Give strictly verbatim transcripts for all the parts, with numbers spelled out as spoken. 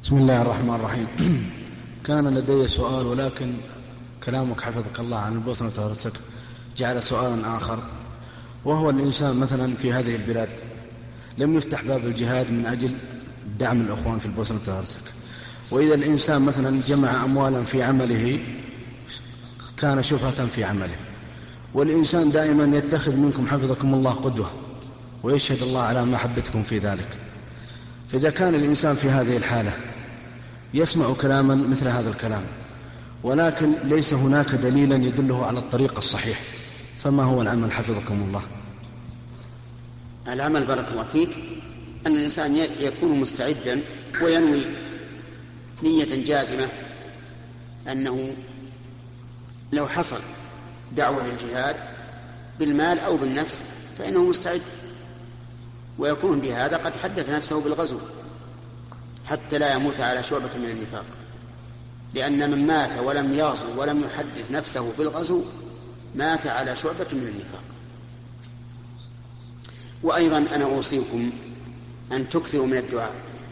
بسم الله الرحمن الرحيم. كان لدي سؤال، ولكن كلامك حفظك الله عن البوسنة والهرسك جعل سؤالا آخر، وهو الإنسان مثلا في هذه البلاد لم يفتح باب الجهاد من أجل دعم الأخوان في البوسنة والهرسك، وإذا الإنسان مثلا جمع أموالا في عمله كان شبهة في عمله، والإنسان دائما يتخذ منكم حفظكم الله قدوة ويشهد الله على محبتكم في ذلك. فإذا كان الإنسان في هذه الحالة يسمع كلاما مثل هذا الكلام، ولكن ليس هناك دليلا يدله على الطريق الصحيح، فما هو العمل حفظكم الله؟ العمل بارك الله فيك أن الإنسان يكون مستعدا وينوي نية جازمة أنه لو حصل دعوة للجهاد بالمال أو بالنفس فإنه مستعد، ويكون بهذا قد حدث نفسه بالغزو حتى لا يموت على شعبة من النفاق، لأن من مات ولم يغزو ولم يحدث نفسه بالغزو مات على شعبة من النفاق. وأيضا أنا أوصيكم أن تكثروا من الدعاء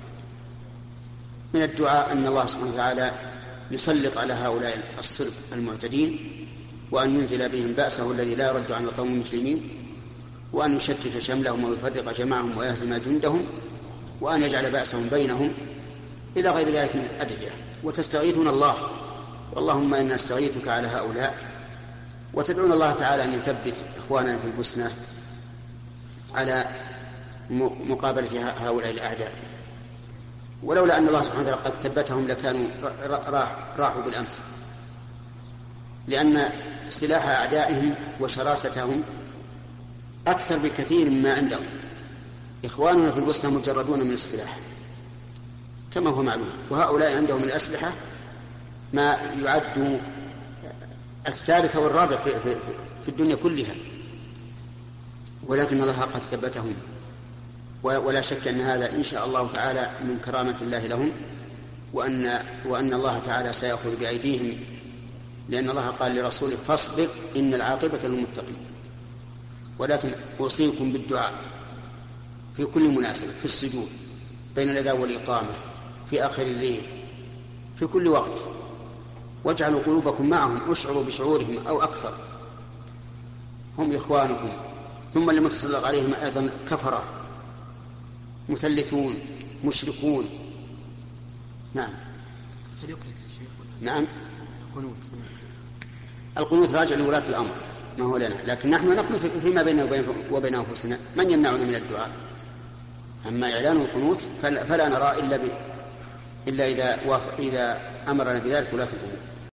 من الدعاء أن الله سبحانه وتعالى يسلط على هؤلاء الصرف المعتدين، وأن ينزل بهم بأسه الذي لا يرد عن القوم المسلمين، وأن يشتت شملهم ويفرق جمعهم ويهزم جندهم، وأن يجعل بأسهم بينهم، إلى غير ذلك من الأدعية. وتستغيثون الله، اللهم إنا نستغيثك على هؤلاء، وتدعون الله تعالى أن يثبت إخواننا في البوسنة على مقابلة هؤلاء الأعداء. ولولا أن الله سبحانه وتعالى قد ثبتهم لكانوا راحوا بالأمس، لأن سلاح أعدائهم وشراستهم أكثر بكثير مما عندهم. إخواننا في البوسنة مجردون من السلاح كما هو معلوم، وهؤلاء عندهم الأسلحة ما يعد الثالث والرابع في, في, في الدنيا كلها، ولكن الله قد ثبتهم، ولا شك أن هذا إن شاء الله تعالى من كرامة الله لهم، وأن, وأن الله تعالى سيأخذ بأيديهم، لأن الله قال لرسوله فاصبر إن العاقبة للمتقين. ولكن أوصيكم بالدعاء في كل مناسبة، في السجود، بين الأذان والإقامة، في آخر الليل، في كل وقت، واجعلوا قلوبكم معهم، اشعروا بشعورهم أو أكثر، هم إخوانكم، ثم لم تسلط عليهم أيضا كفرة مثلثون مشركون. نعم نعم القنوت راجع لولاة الأمر، ما هو لنا، لكن نحن نقنط فيما بيننا وبين أنفسنا، من يمنعنا من الدعاء؟ أما إعلان القنوت فلا نرى إلا, ب... إلا إذا, وف... إذا أمرنا بذلك ولاة الأمور.